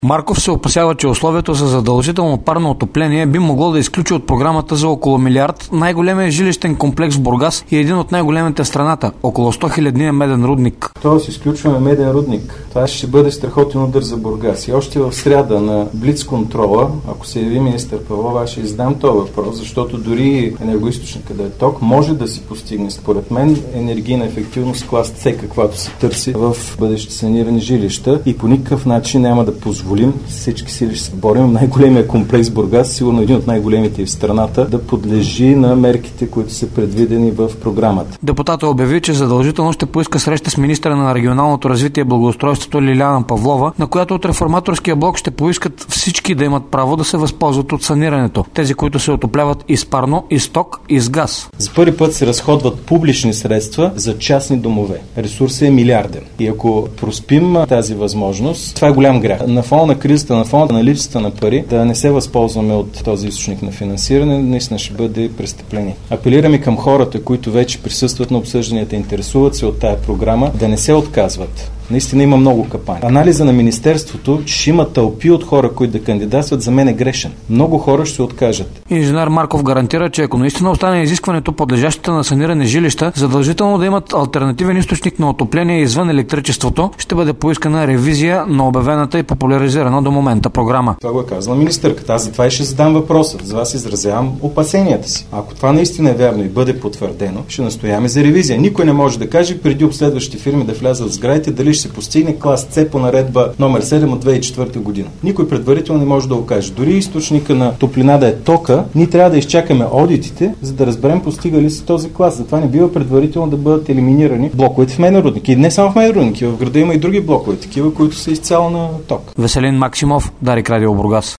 Марков се опасява, че условието за задължително парно отопление би могло да изключи от програмата за около милиард най-големия жилищен комплекс в Бургас и един от най-големите в страната – около 100 хилядния меден рудник. Тоест изключваме меден рудник. Това ще бъде страхотен удар за Бургас. И още в сряда на блицконтрола, ако се яви министър Павлова, аз ще издам този въпрос, защото дори енергоизточника да е ток, може да си постигне, според мен, енергийна ефективност клас С, каквато се търси в бъдещи санирани жилища и по никакъв начин няма да позволим всички сили ще се борим. Най-големия комплекс Бургас, сигурно един от най-големите в страната, да подлежи на мерките, които са предвидени в програмата. Депутатът обяви, че задължително ще поиска среща с министъра на регионалното развитие и благоустройството Лиляна Павлова, на която от реформаторския блок ще поискат всички да имат право да се възползват от санирането. Тези, които се отопляват и с парно, и с ток, и с газ. За първи път се разходват публични средства за частни домове. Ресурсът е милиарден. И ако проспим тази възможност, това е голям грях. На фона на кризата, на фона на липсата на пари, да не се възползваме от този източник на финансиране, наистина ще бъде престъпление. Апелираме към хората, които вече присъстват на обсъжданията, интересуват се от тая програма, да не се отказват. Наистина има много капани. Анализа на министерството, че има тълпи от хора, които да кандидатстват, за мен е грешен. Много хора ще се откажат. Инженер Марков гарантира, че ако наистина остане изискването подлежащите на саниране жилища, задължително да имат алтернативен източник на отопление извън електричеството, ще бъде поискана ревизия на обявената и популяризирана до момента програма. Това го е казала министърката. Аз затова и ще задам въпроса. За вас изразявам опасенията си. Ако това наистина е вярно и бъде потвърдено, ще настояваме за ревизия. Никой не може да каже преди обследващи фирми да влязат в сградите дали ще се постигне клас С по наредба номер 7 от 2004 година. Никой предварително не може да го каже. Дори източника на топлина да е тока, ние трябва да изчакаме одитите, за да разберем постига ли се този клас. Затова не бива предварително да бъдат елиминирани блоковете в меден рудник. И не само в меден рудник, в града има и други блокове, такива, които са изцяло на ток. Веселин Максимов, Дарик Радио Бургас.